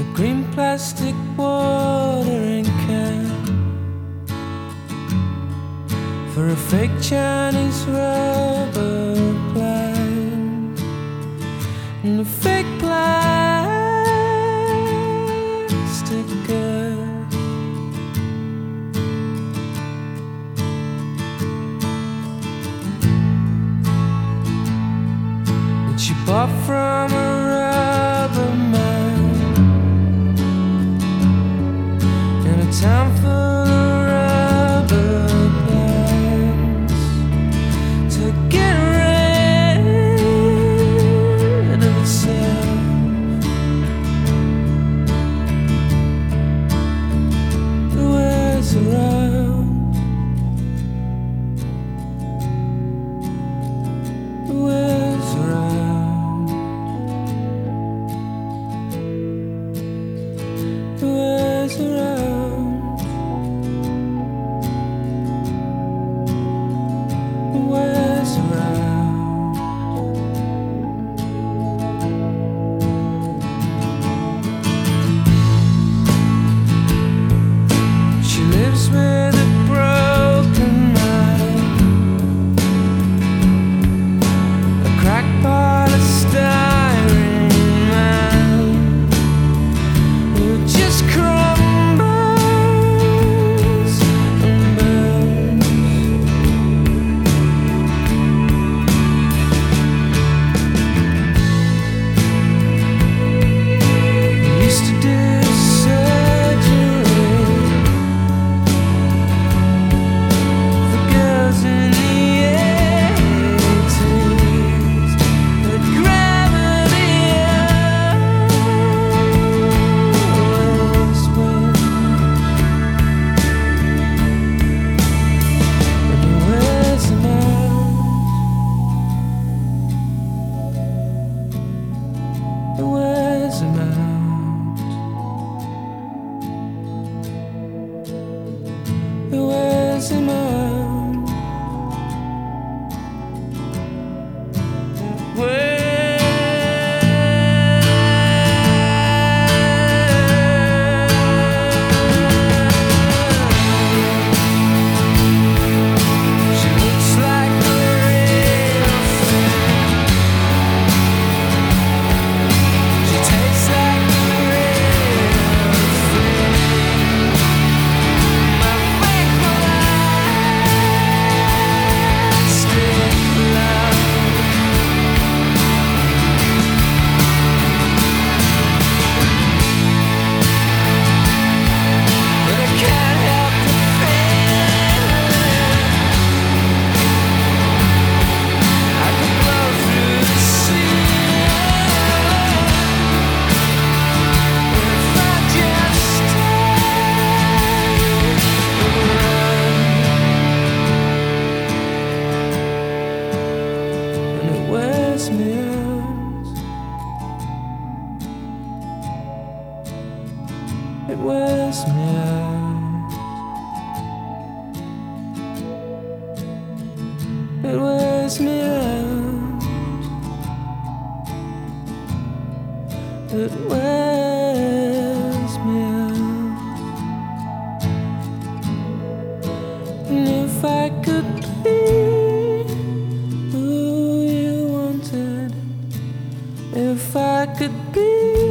green plastic watering can for a fake Chinese rubber plant and a fake plastic girl. That she bought from a rubber man in a town full of rubber plants to get rid of itself. It wears around. It wears around. It wears around. It wears around. She lives with a broken mind, a crackpot of styrene man who just crumbles and burns. Used to do surgery for girls in the 80s, but gravity always wins. And it wears them out. It wears them out. It wears him out. It She looks like a real thing. She tastes like a real thing. My fake plastic love. But I can't help the feeling I could blow through the ceiling if I just stayed around. And it wears me out. It wears me out. It wears me out. It wears me out. And if I could be who you wanted, if I could be